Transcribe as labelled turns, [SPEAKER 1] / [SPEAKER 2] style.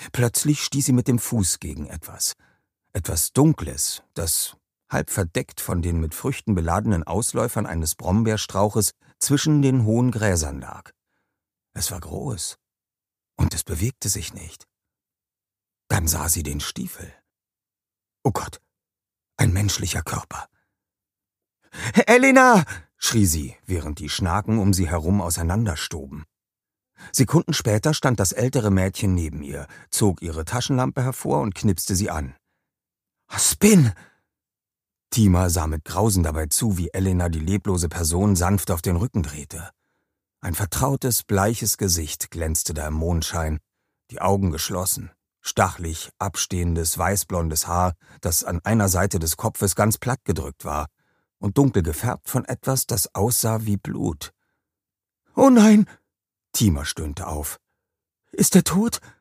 [SPEAKER 1] Plötzlich stieß sie mit dem Fuß gegen etwas. Etwas Dunkles, das, halb verdeckt von den mit Früchten beladenen Ausläufern eines Brombeerstrauches, zwischen den hohen Gräsern lag. Es war groß, und es bewegte sich nicht. Dann sah sie den Stiefel. Oh Gott, ein menschlicher Körper. »Elena!« schrie sie, während die Schnaken um sie herum auseinanderstoben. Sekunden später stand das ältere Mädchen neben ihr, zog ihre Taschenlampe hervor und knipste sie an. »Spin!« Tima sah mit Grausen dabei zu, wie Elena die leblose Person sanft auf den Rücken drehte. Ein vertrautes, bleiches Gesicht glänzte da im Mondschein, die Augen geschlossen, stachelig, abstehendes, weißblondes Haar, das an einer Seite des Kopfes ganz platt gedrückt war und dunkel gefärbt von etwas, das aussah wie Blut. »Oh nein!« Tima stöhnte auf. »Ist er tot?«